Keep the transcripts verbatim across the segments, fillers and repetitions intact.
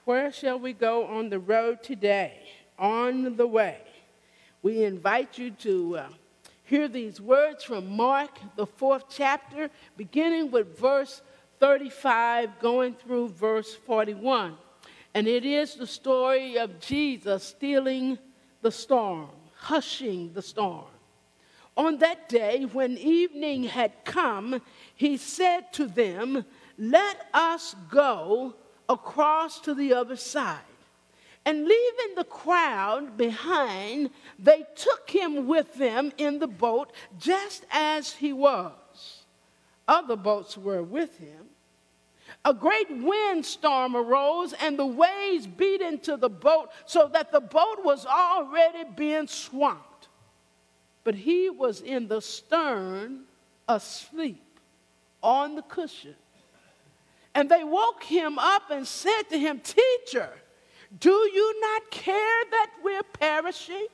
Where shall we go on the road today? On the way. We invite you to uh, hear these words from Mark, the fourth chapter, beginning with verse thirty-five, going through verse forty-one. And it is the story of Jesus stilling the storm, hushing the storm. On that day, when evening had come, he said to them, "Let us go across to the other side." And leaving the crowd behind, they took him with them in the boat, just as he was. Other boats were with him. A great windstorm arose, and the waves beat into the boat, so that the boat was already being swamped. But he was in the stern, asleep on the cushion. And they woke him up and said to him, "Teacher, do you not care that we're perishing?"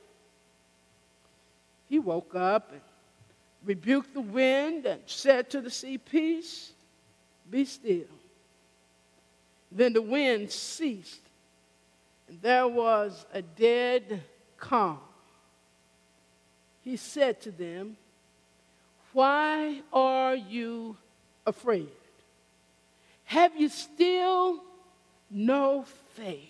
He woke up and rebuked the wind and said to the sea, "Peace, be still." Then the wind ceased, and there was a dead calm. He said to them, "Why are you afraid? Have you still no faith?"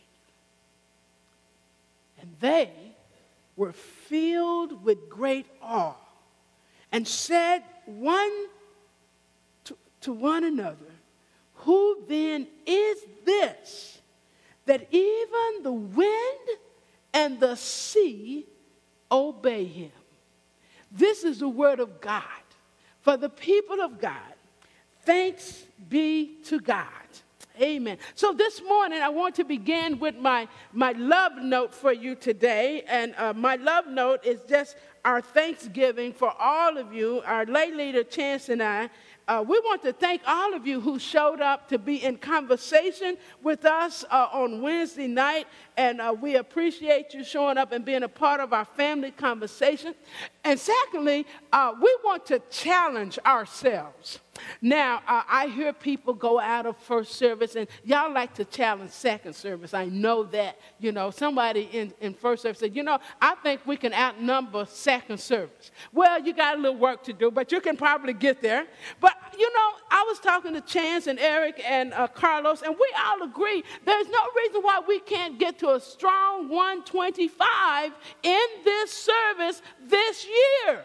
And they were filled with great awe and said one to, to one another, "Who then is this that even the wind and the sea obey him?" This is the word of God for the people of God. Thanks be to God. Amen. So this morning, I want to begin with my, my love note for you today. And uh, my love note is just our thanksgiving for all of you, our lay leader, Chance, and I. Uh, we want to thank all of you who showed up to be in conversation with us uh, on Wednesday night. And uh, we appreciate you showing up and being a part of our family conversation. And secondly, uh, we want to challenge ourselves. Now, uh, I hear people go out of first service, and y'all like to challenge second service. I know that. You know, somebody in, in first service said, "You know, I think we can outnumber second service." Well, you got a little work to do, but you can probably get there. But, you know, I was talking to Chance and Eric and uh, Carlos, and we all agree there's no reason why we can't get to a strong one twenty-five in this service this year.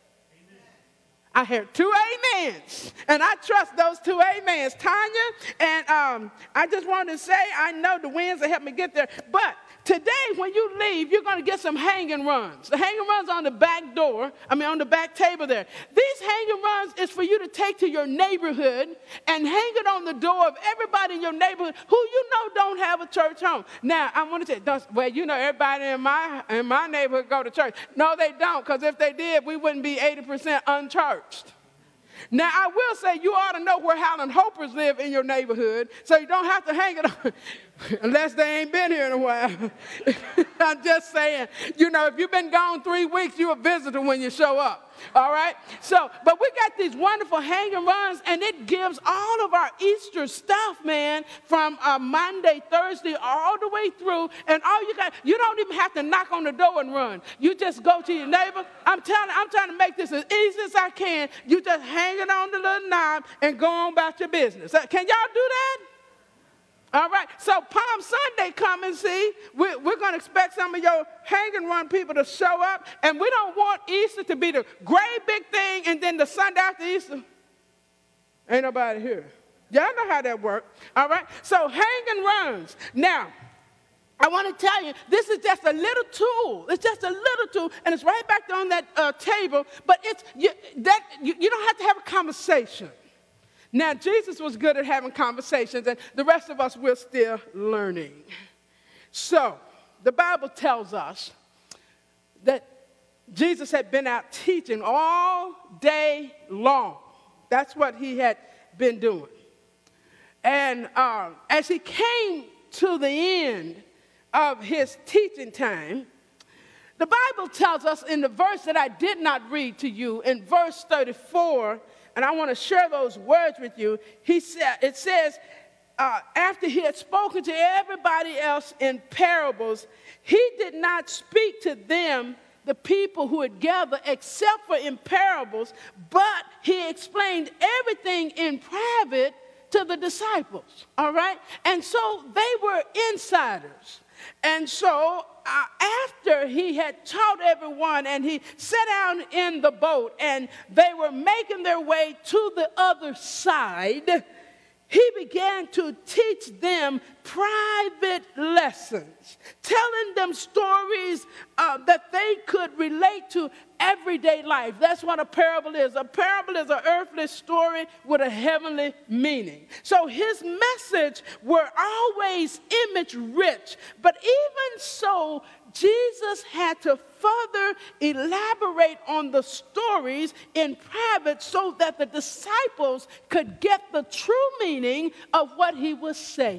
I heard two amens, and I trust those two amens. Tanya, and um, I just wanted to say, I know the winds will help me get there, but today when you leave, you're going to get some hanging runs. The hanging runs on the back door, I mean on the back table there. These hanging runs is for you to take to your neighborhood and hang it on the door of everybody in your neighborhood who you know don't have a church home. Now, I want to say, don't, well, you know, everybody in my, in my neighborhood go to church. No, they don't, because if they did, we wouldn't be eighty percent unchurched. Now, I will say you ought to know where Howland Hopers live in your neighborhood, so you don't have to hang it on, unless they ain't been here in a while. I'm just saying, you know, if you've been gone three weeks, you're a visitor when you show up. All right? So, but we got these wonderful hanging runs, and it gives all of our Easter stuff, man, from uh, Monday, Thursday, all the way through. And all you got, you don't even have to knock on the door and run. You just go to your neighbor. I'm telling, I'm trying to make this as easy as I can. You just hang it on the little knob and go on about your business. Uh, Can y'all do that? All right, so Palm Sunday, come and see. We're, we're going to expect some of your hanging run people to show up, and we don't want Easter to be the great big thing, and then the Sunday after Easter, ain't nobody here. Y'all know how that works. All right, so hanging runs. Now, I want to tell you, this is just a little tool. It's just a little tool, and it's right back there on that uh, table, but it's you, that you, you don't have to have a conversation. Now, Jesus was good at having conversations, and the rest of us, we're still learning. So, the Bible tells us that Jesus had been out teaching all day long. That's what he had been doing. And uh, as he came to the end of his teaching time, the Bible tells us in the verse that I did not read to you, in verse thirty-four, and I want to share those words with you. He said, it says, uh, after he had spoken to everybody else in parables, he did not speak to them, the people who had gathered, except for in parables, but he explained everything in private to the disciples, all right? And so they were insiders. And so uh, after he had taught everyone and he sat down in the boat and they were making their way to the other side, he began to teach them private lessons, telling them stories uh, that they could relate to everyday life. That's what a parable is. A parable is an earthly story with a heavenly meaning. So his message were always image rich, but even so, Jesus had to further elaborate on the stories in private so that the disciples could get the true meaning of what he was saying.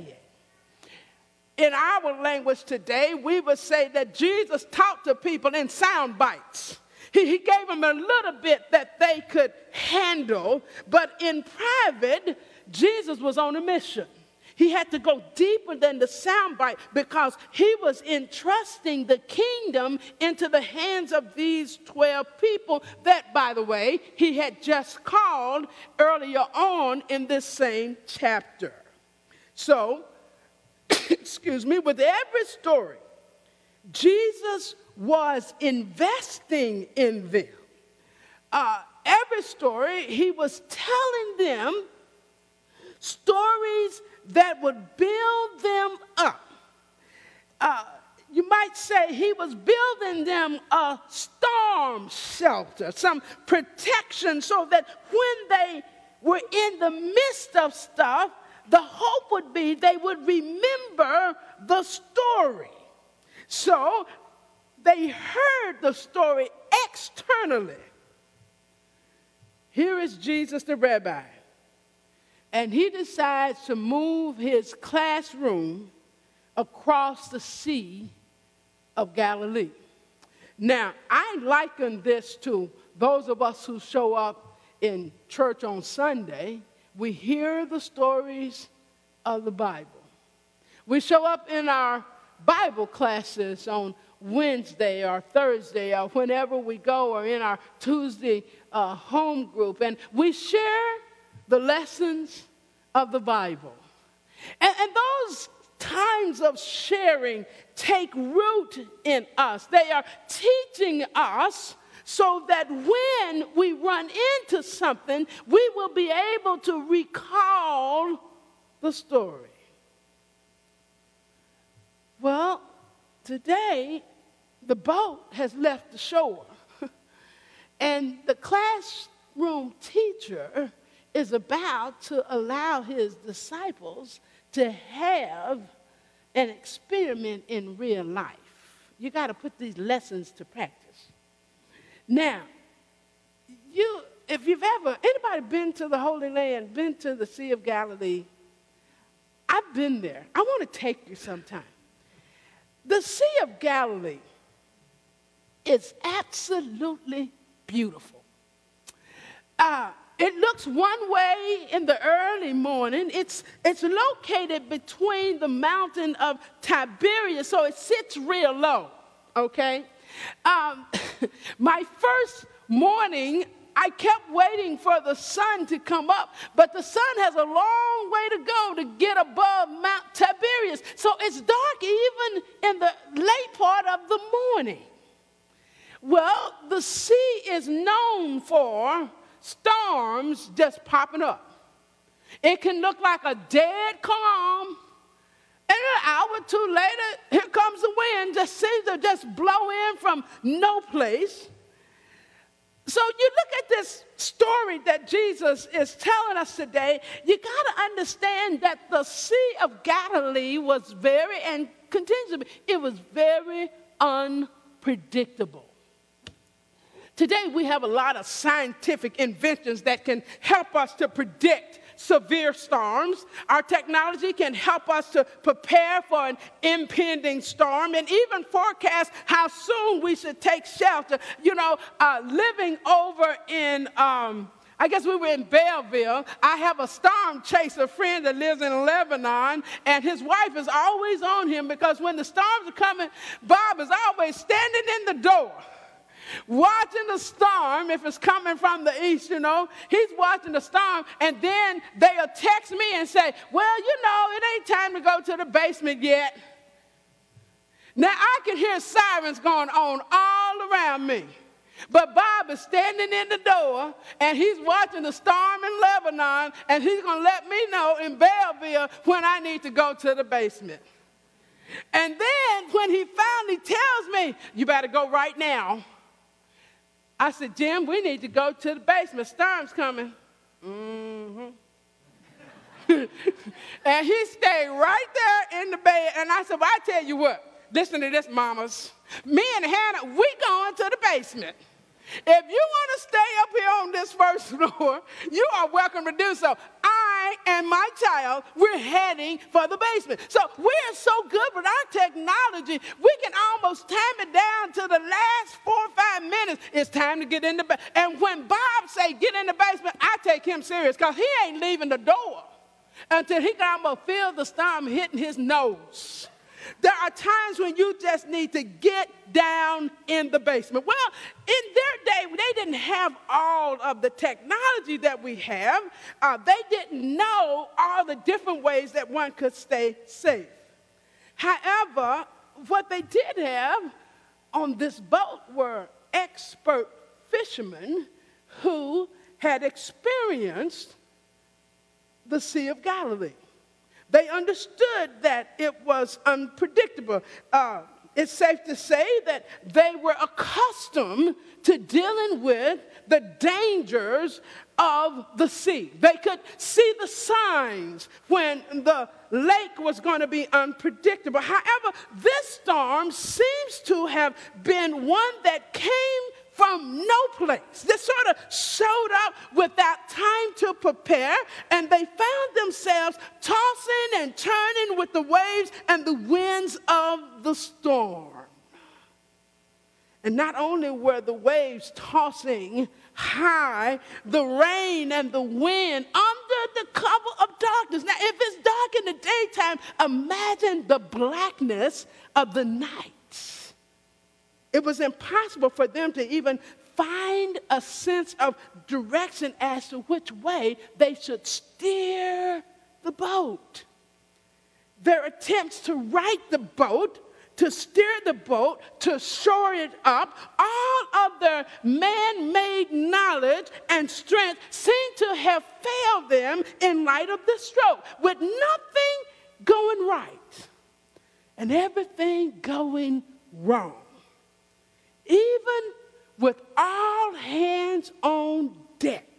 In our language today, we would say that Jesus taught to people in sound bites. He, he gave them a little bit that they could handle, but in private, Jesus was on a mission. He had to go deeper than the soundbite because he was entrusting the kingdom into the hands of these twelve people that, by the way, he had just called earlier on in this same chapter. So, excuse me, with every story, Jesus was investing in them. Uh, every story, he was telling them stories that would build them up. Uh, you might say he was building them a storm shelter, some protection so that when they were in the midst of stuff, the hope would be they would remember the story. So they heard the story externally. Here is Jesus the rabbi. And he decides to move his classroom across the Sea of Galilee. Now, I liken this to those of us who show up in church on Sunday. We hear the stories of the Bible. We show up in our Bible classes on Wednesday or Thursday or whenever we go, or in our Tuesday uh, home group, and we share the lessons of the Bible. And, and those times of sharing take root in us. They are teaching us so that when we run into something, we will be able to recall the story. Well, today, the boat has left the shore, and the classroom teacher is about to allow his disciples to have an experiment in real life. You got to put these lessons to practice. Now, you, if you've ever, anybody been to the Holy Land, been to the Sea of Galilee? I've been there. I want to take you sometime. The Sea of Galilee is absolutely beautiful. Uh, It looks one way in the early morning. It's, it's located between the mountain of Tiberias, so it sits real low, okay? Um, my first morning, I kept waiting for the sun to come up, but the sun has a long way to go to get above Mount Tiberias, so it's dark even in the late part of the morning. Well, the sea is known for storms just popping up. It can look like a dead calm, and an hour or two later, here comes the wind, just seems to just blow in from no place. So you look at this story that Jesus is telling us today, you got to understand that the Sea of Galilee was very, and continues to be, it was very unpredictable. Today, we have a lot of scientific inventions that can help us to predict severe storms. Our technology can help us to prepare for an impending storm and even forecast how soon we should take shelter. You know, uh, living over in um, I guess we were in Belleville. I have a storm chaser friend that lives in Lebanon, and his wife is always on him because when the storms are coming, Bob is always standing in the door, watching the storm. If it's coming from the east, you know, he's watching the storm, and then they'll text me and say, well, you know, it ain't time to go to the basement yet. Now, I can hear sirens going on all around me. But Bob is standing in the door, and he's watching the storm in Lebanon, and he's going to let me know in Belleville when I need to go to the basement. And then when he finally tells me, you better go right now, I said, Jim, we need to go to the basement. Storm's coming. Mm-hmm. And he stayed right there in the bed, and I said, well, I tell you what, listen to this, mamas. Me and Hannah, we going to the basement. If you want to stay up here on this first floor, you are welcome to do so. I and my child, we're heading for the basement. So we're so good with our technology, we can almost time it down to the last four or five minutes. It's time to get in the basement. And when Bob say get in the basement, I take him serious because he ain't leaving the door until he can almost feel the storm hitting his nose. There are times when you just need to get down in the basement. Well, in their day, they didn't have all of the technology that we have. Uh, they didn't know all the different ways that one could stay safe. However, what they did have on this boat were expert fishermen who had experienced the Sea of Galilee. They understood that it was unpredictable. Uh, it's safe to say that they were accustomed to dealing with the dangers of the sea. They could see the signs when the lake was going to be unpredictable. However, this storm seems to have been one that came from no place. They sort of showed up without time to prepare, and they found themselves tossing and turning with the waves and the winds of the storm. And not only were the waves tossing high, the rain and the wind under the cover of darkness. Now, if it's dark in the daytime, imagine the blackness of the night. It was impossible for them to even find a sense of direction as to which way they should steer the boat. Their attempts to right the boat, to steer the boat, to shore it up, all of their man-made knowledge and strength seemed to have failed them in light of this stroke, with nothing going right and everything going wrong. Even with all hands on deck,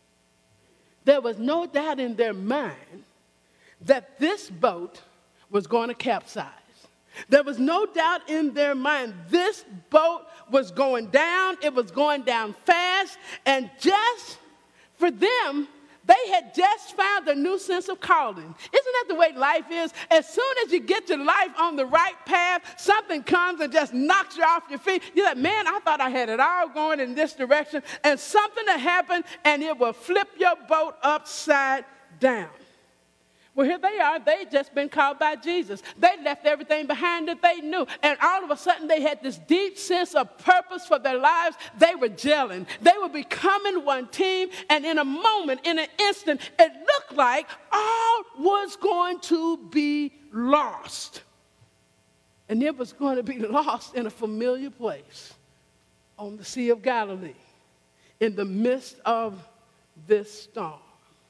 there was no doubt in their mind that this boat was going to capsize. There was no doubt in their mind this boat was going down. It was going down fast. And just for them, they had just found a new sense of calling. Isn't that the way life is? As soon as you get your life on the right path, something comes and just knocks you off your feet. You're like, man, I thought I had it all going in this direction. And something will happen, and it will flip your boat upside down. Well, here they are. They just been called by Jesus. They left everything behind that they knew. And all of a sudden, they had this deep sense of purpose for their lives. They were gelling. They were becoming one team. And in a moment, in an instant, it looked like all was going to be lost. And it was going to be lost in a familiar place on the Sea of Galilee in the midst of this storm.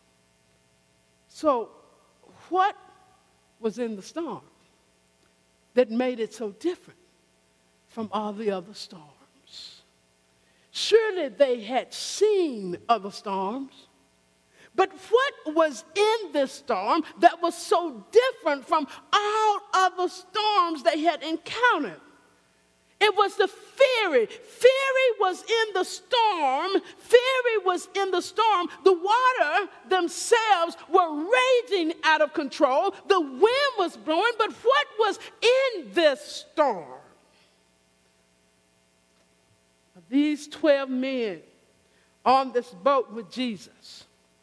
So, what was in the storm that made it so different from all the other storms? Surely they had seen other storms, but what was in this storm that was so different from all other storms they had encountered? It was the fury. Fury was in the storm. Fury was in the storm. The water themselves were raging out of control. The wind was blowing, but what was in this storm? These twelve men on this boat with Jesus.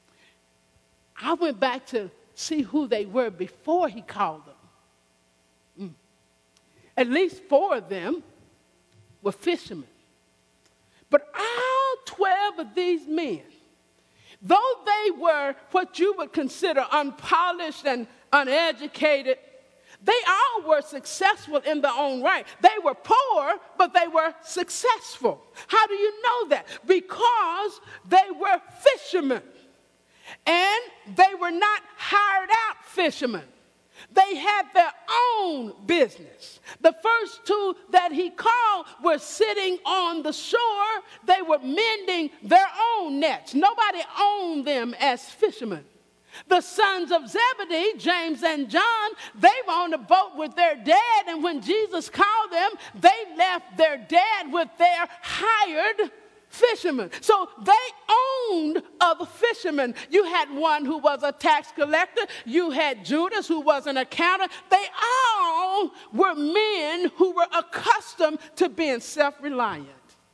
I went back to see who they were before he called them. Mm. At least four of them were fishermen. But all twelve of these men, though they were what you would consider unpolished and uneducated, they all were successful in their own right. They were poor, but they were successful. How do you know that? Because they were fishermen. And they were not hired out fishermen. They had their own business. The first two that he called were sitting on the shore. They were mending their own nets. Nobody owned them as fishermen. The sons of Zebedee, James and John, they were on the boat with their dad, and when Jesus called them, they left their dad with their hired fishermen. So they owned other fishermen. You had one who was a tax collector. You had Judas, who was an accountant. They all were men who were accustomed to being self-reliant.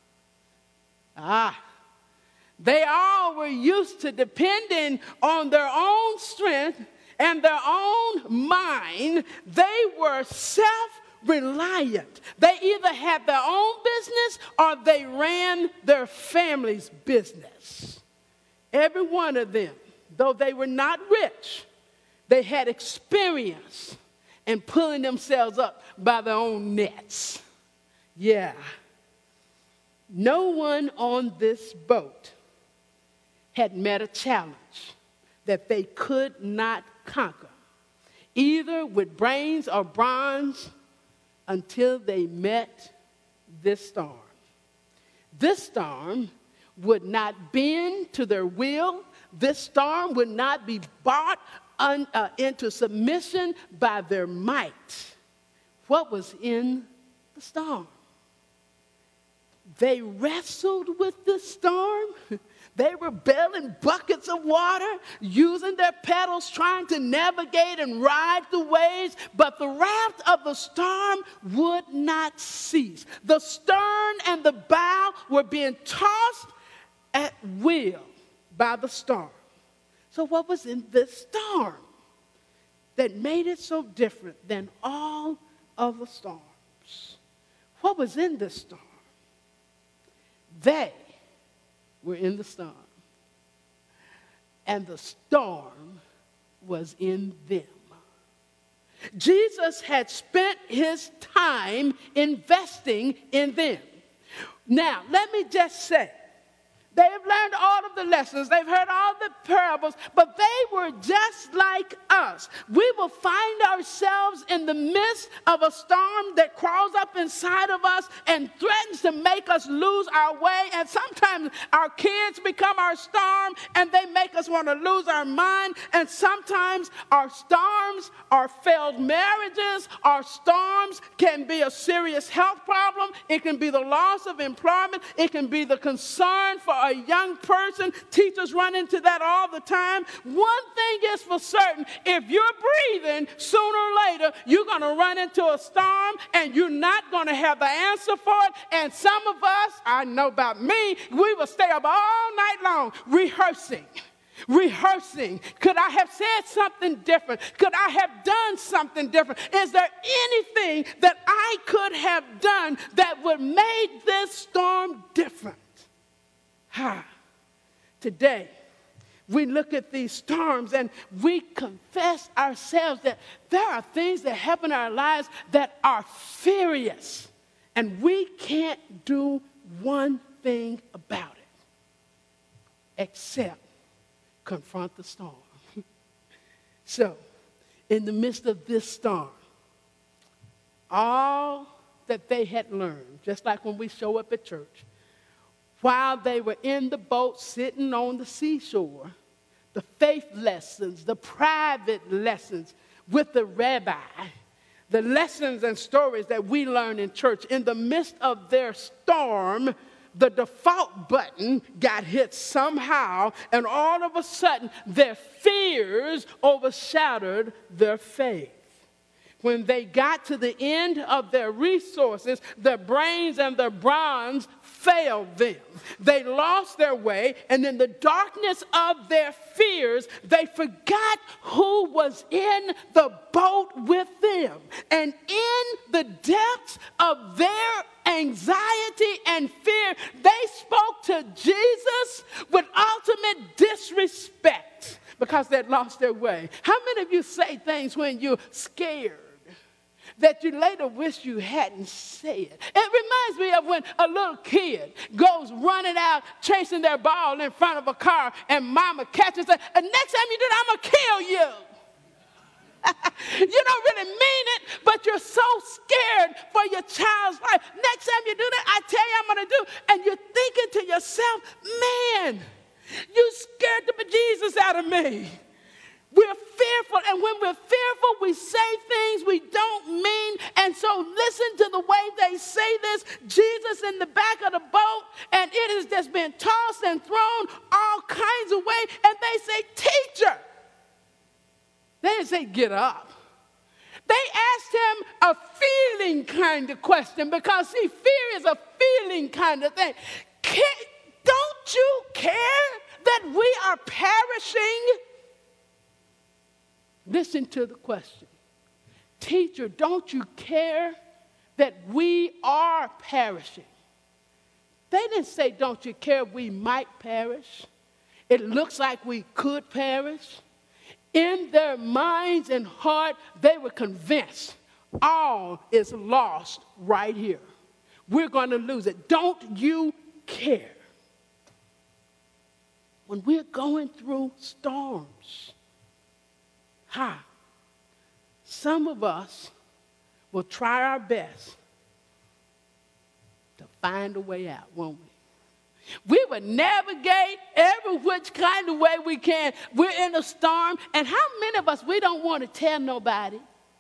Ah. They all were used to depending on their own strength and their own mind. They were self-reliant. They either had their own business or they ran their family's business. Every one of them, though they were not rich, they had experience in pulling themselves up by their own nets. Yeah. No one on this boat had met a challenge that they could not conquer, either with brains or bronze, until they met this storm. This storm would not bend to their will. This storm would not be brought un, uh, into submission by their might. What was in the storm? They wrestled with the storm. They were bailing buckets of water, using their paddles, trying to navigate and ride the waves, but the wrath of the storm would not cease. The stern and the bow were being tossed at will by the storm. So what was in this storm that made it so different than all other storms? What was in this storm? They were in the storm, and the storm was in them. Jesus had spent his time investing in them. Now, let me just say, they have learned all of the lessons. They've heard all the parables, but they were just like us. We will find ourselves in the midst of a storm that crawls up inside of us and threatens to make us lose our way. And sometimes our kids become our storm and they make us want to lose our mind. And sometimes our storms are failed marriages. Our storms can be a serious health problem. It can be the loss of employment. It can be the concern for a young person. Teachers run into that all the time. One thing is for certain, if you're breathing, sooner or later, you're going to run into a storm and you're not going to have the answer for it. And some of us, I know about me, we will stay up all night long rehearsing. Rehearsing. Could I have said something different? Could I have done something different? Is there anything that I could have done that would make this storm different? Ha. Today, we look at these storms and we confess ourselves that there are things that happen in our lives that are furious, and we can't do one thing about it except confront the storm. So, in the midst of this storm, all that they had learned, just like when we show up at church, while they were in the boat sitting on the seashore, the faith lessons, the private lessons with the rabbi, the lessons and stories that we learn in church, in the midst of their storm, the default button got hit somehow, and all of a sudden, their fears overshadowed their faith. When they got to the end of their resources, their brains and their bronze failed them. They lost their way, and in the darkness of their fears, they forgot who was in the boat with them. And in the depths of their anxiety and fear, they spoke to Jesus with ultimate disrespect because they'd lost their way. How many of you say things when you're scared that you later wish you hadn't said? It reminds me of when a little kid goes running out chasing their ball in front of a car and mama catches it. And next time you do that, I'm going to kill you. You don't really mean it, but you're so scared for your child's life. Next time you do that, I tell you I'm going to do. And you're thinking to yourself, man, you scared the bejesus out of me. We're fearful, and when we're fearful, we say things we don't mean. And so listen to the way they say this. Jesus in the back of the boat, and it has just been tossed and thrown all kinds of ways. And they say, teacher. They didn't say, get up. They asked him a feeling kind of question because, see, fear is a feeling kind of thing. Can, don't you care that we are perishing? Listen to the question. Teacher, don't you care that we are perishing? They didn't say, don't you care we might perish? It looks like we could perish. In their minds and heart, they were convinced all is lost right here. We're going to lose it. Don't you care? When we're going through storms, ha, some of us will try our best to find a way out, won't we? We would navigate every which kind of way we can. We're in a storm, and how many of us, we don't want to tell nobody?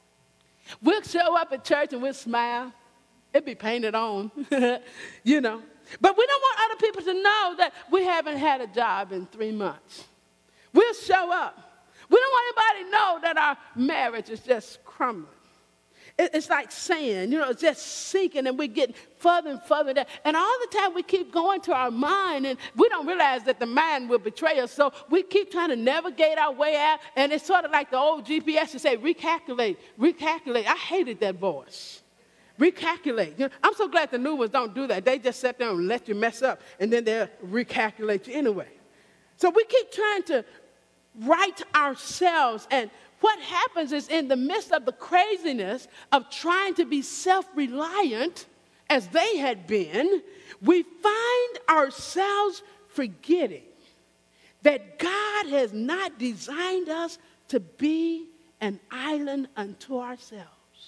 We'll show up at church and we'll smile. It'll be painted on, you know. But we don't want other people to know that we haven't had a job in three months. We'll show up. We don't want anybody to know that our marriage is just crumbling. It's like sand, you know, it's just sinking, and we get further and further down. And all the time we keep going to our mind, and we don't realize that the mind will betray us. So we keep trying to navigate our way out, and it's sort of like the old G P S to say, recalculate, recalculate. I hated that voice. Recalculate. You know, I'm so glad the new ones don't do that. They just sit there and let you mess up, and then they'll recalculate you anyway. So we keep trying to right ourselves, and what happens is in the midst of the craziness of trying to be self-reliant, as they had been, we find ourselves forgetting that God has not designed us to be an island unto ourselves.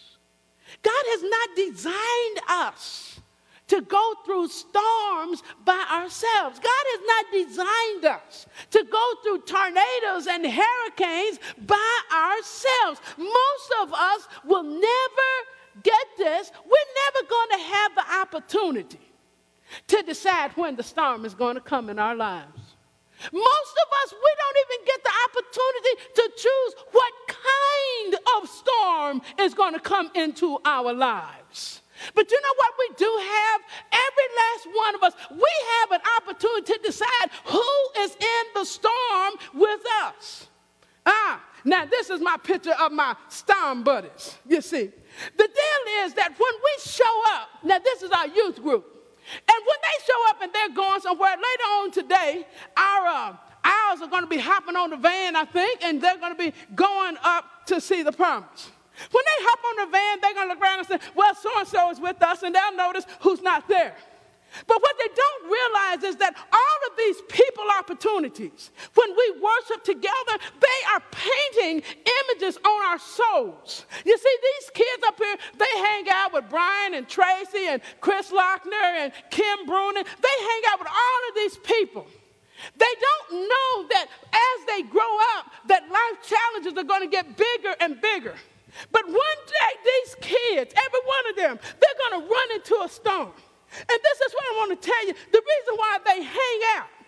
God has not designed us to go through storms by ourselves. God has not designed us to go through tornadoes and hurricanes by ourselves. Most of us will never get this. We're never going to have the opportunity to decide when the storm is going to come in our lives. Most of us, we don't even get the opportunity to choose what kind of storm is going to come into our lives. But you know what we do have? Every last one of us, we have an opportunity to decide who is in the storm with us. Ah, now this is my picture of my storm buddies, you see. The deal is that when we show up, now this is our youth group, and when they show up and they're going somewhere, later on today, our uh, owls are going to be hopping on the van, I think, and they're going to be going up to see the promise. When they hop on the van, they're going to look around and say, well, so-and-so is with us, and they'll notice who's not there. But what they don't realize is that all of these people opportunities, when we worship together, they are painting images on our souls. You see, these kids up here, they hang out with Brian and Tracy and Chris Lochner and Kim Brunin. They hang out with all of these people. They don't know that as they grow up, that life challenges are going to get bigger and bigger. But one day, these kids, every one of them, they're going to run into a storm. And this is what I want to tell you. The reason why they hang out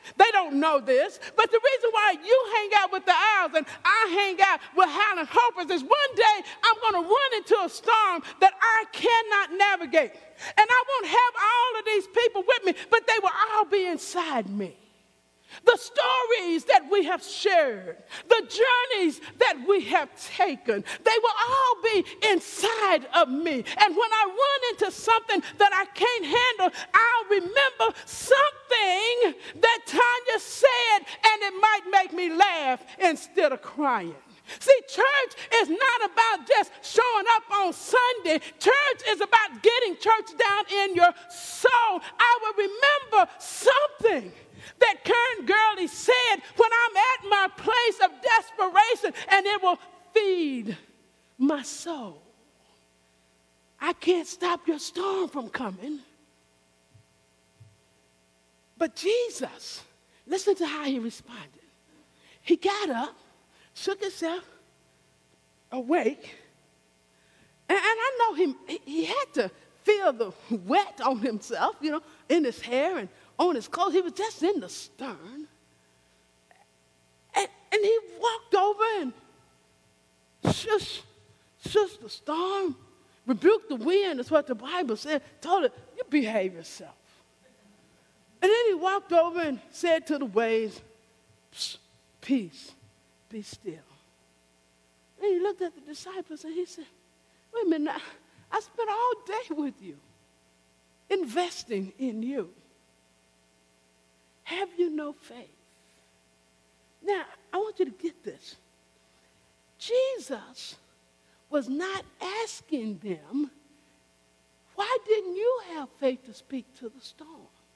They don't know this, but the reason why you hang out with the owls and I hang out with Highland Hopers is one day I'm going to run into a storm that I cannot navigate. And I won't have all of these people with me, but they will all be inside me. The stories that we have shared, the journeys that we have taken, they will all be inside of me. And when I run into something that I can't handle, I'll remember something that Tanya said, and it might make me laugh instead of crying. See, church is not about just showing up on Sunday. Church is about getting church down in your soul. I will remember something that Kern Gurley said when I'm at my place of desperation, and it will feed my soul. I can't stop your storm from coming. But Jesus, listen to how he responded. He got up, shook himself awake, and, and I know he, he had to feel the wet on himself, you know, in his hair and on his clothes. He was just in the stern. And, and he walked over and shush, shush the storm, rebuked the wind, is what the Bible said, told it, you behave yourself. And then he walked over and said to the waves, peace, be still. And he looked at the disciples and he said, wait a minute, I, I spent all day with you, investing in you. Have you no faith? Now, I want you to get this. Jesus was not asking them, why didn't you have faith to speak to the storm?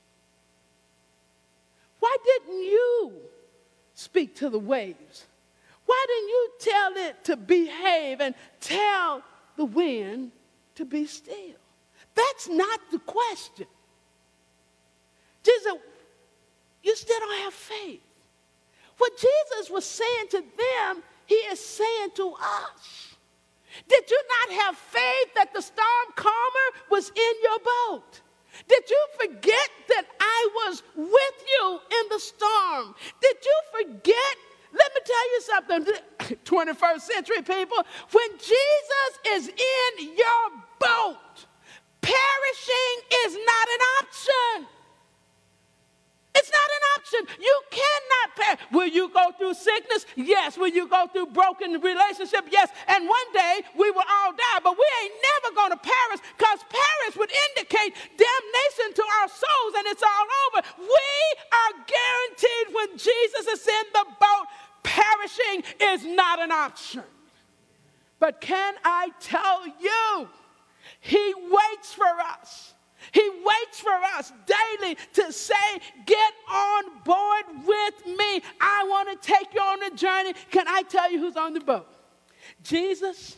Why didn't you speak to the waves? Why didn't you tell it to behave and tell the wind to be still? That's not the question. Jesus, you still don't have faith. What Jesus was saying to them, he is saying to us. Did you not have faith that the storm calmer was in your boat? Did you forget that I was with you in the storm? Did you forget? Let me tell you something, twenty-first century people, when Jesus is in your boat, perishing is not an option. It's not an option. You cannot perish. Will you go through sickness? Yes. Will you go through broken relationship? Yes. And one day we will all die, but we ain't never going to perish, because perish would indicate damnation to our souls and it's all over. We are guaranteed when Jesus is in the boat, perishing is not an option. But can I tell you, he waits for us. He waits for us daily to say, get on board with me. I want to take you on a journey. Can I tell you who's on the boat? Jesus.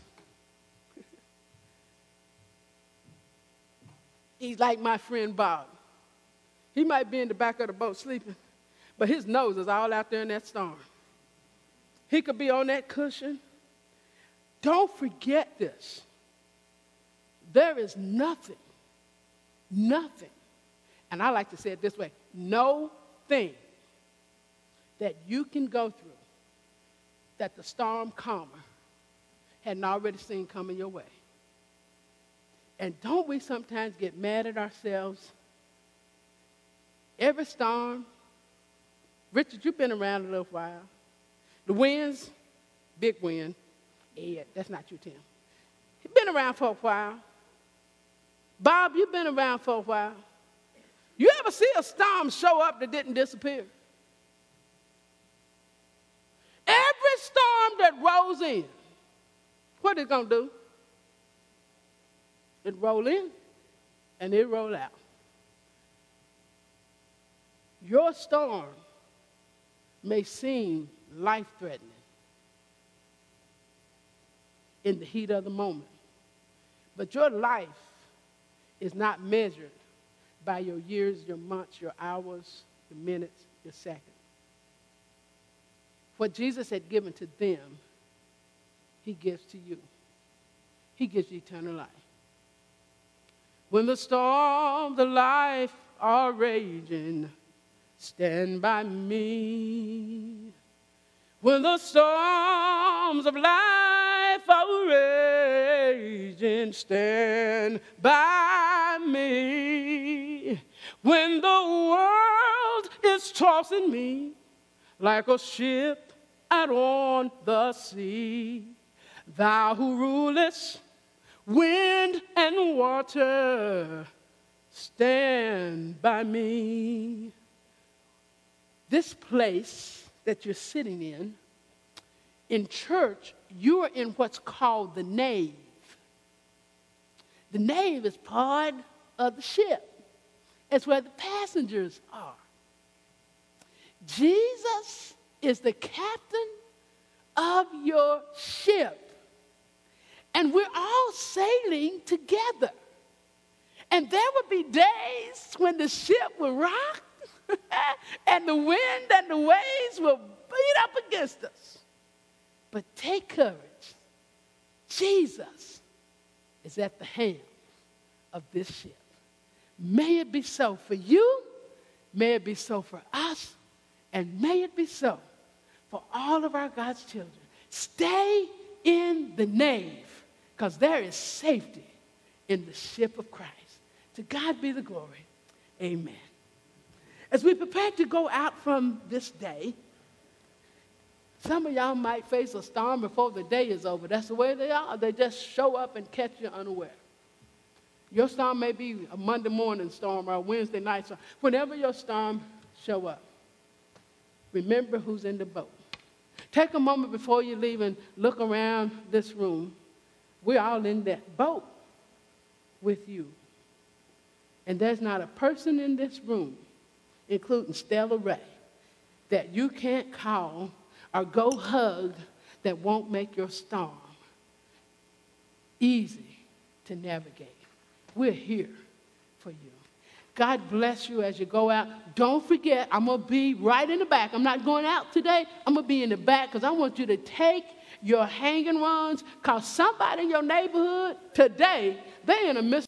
He's like my friend Bob. He might be in the back of the boat sleeping, but his nose is all out there in that storm. He could be on that cushion. Don't forget this. There is nothing. Nothing, and I like to say it this way, no thing that you can go through that the storm calmer hadn't already seen coming your way. And don't we sometimes get mad at ourselves? Every storm, Richard, you've been around a little while. The winds, big wind, Ed, that's not you, Tim. You've been around for a while. Bob, you've been around for a while. You ever see a storm show up that didn't disappear? Every storm that rolls in, what is it going to do? It roll in and it roll out. Your storm may seem life-threatening in the heat of the moment, but your life is not measured by your years, your months, your hours, your minutes, your seconds. What Jesus had given to them, he gives to you. He gives you eternal life. When the storms of life are raging, stand by me. When the storms of life are raging, stand by me. When the world is tossing me like a ship out on the sea, thou who rulest wind and water, stand by me. This place that you're sitting in, in church, you are in what's called the nave. The nave is part of the ship. It's where the passengers are. Jesus is the captain of your ship. And we're all sailing together. And there would be days when the ship would rock and the wind and the waves will beat up against us. But take courage. Jesus is at the helm of this ship. May it be so for you, may it be so for us, and may it be so for all of our God's children. Stay in the nave, because there is safety in the ship of Christ. To God be the glory. Amen. As we prepare to go out from this day, some of y'all might face a storm before the day is over. That's the way they are. They just show up and catch you unaware. Your storm may be a Monday morning storm or a Wednesday night storm. Whenever your storm show up, remember who's in the boat. Take a moment before you leave and look around this room. We're all in that boat with you. And there's not a person in this room, including Stella Ray, that you can't call or go hug that won't make your storm easy to navigate. We're here for you. God bless you as you go out. Don't forget, I'm going to be right in the back. I'm not going out today. I'm going to be in the back because I want you to take your hanging ones, because somebody in your neighborhood today, they're in a mis-